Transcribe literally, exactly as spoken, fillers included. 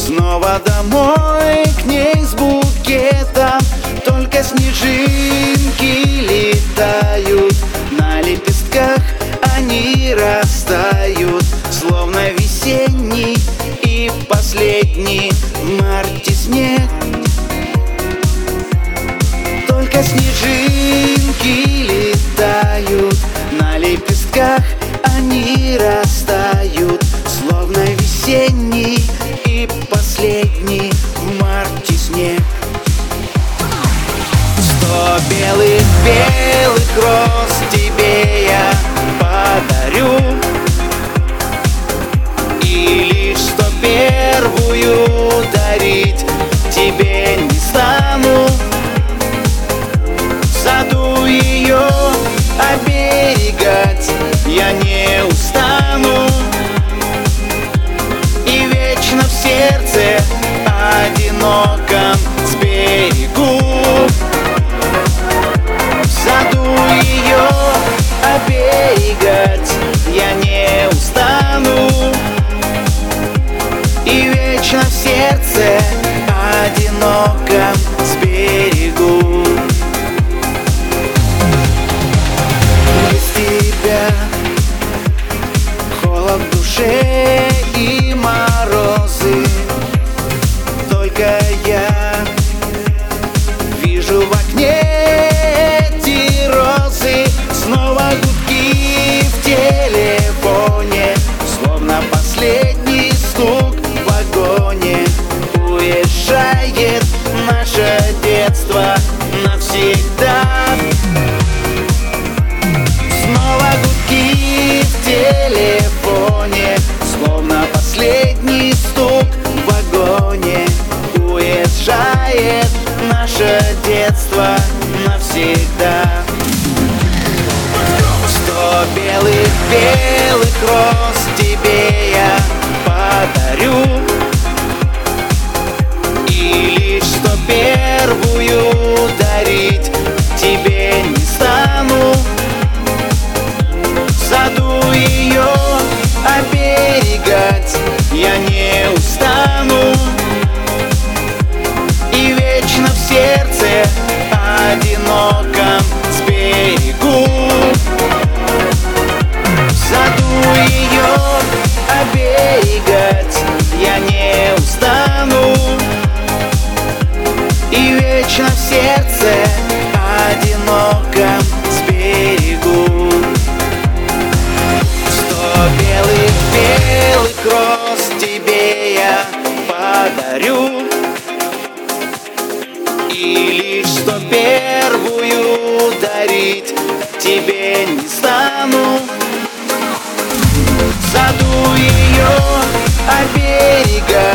Снова домой к ней с букетом, только снежинки летают. На лепестках они растают, словно весенний и последний в марте снег. Только снежинки летают, на лепестках они растают, словно весенний и последний в марте снег. Сто белых-белых роз тебе я подарю, и лишь сто первую дарить тебе не стану. В саду ее оберегать я не устану, и вечно в сердце одиноком сберегу. В саду ее оберегать я не устану, и вечно в сердце одиноком сберегу. Без тебя холод в душе и морозы, только я вижу в окне эти розы. Снова гудки в телефоне, словно последний стук в вагоне. Уезжает наше детство навсегда. Снова гудки в телефоне, словно последний стук в вагоне. Уезжает наше детство навсегда. Сто белых-белых роз тебе я подарю, и лишь сто первую дарить тебе не стану. В саду ее оберегать я не устану, и вечно в сердце одиноком сберегу. В саду ее оберегать я не устану, и вечно в сердце одиноком сберегу. Сто белых-белых роз тебе я подарю, и лишь сто первую дарить тебе не стану. В саду ее оберегать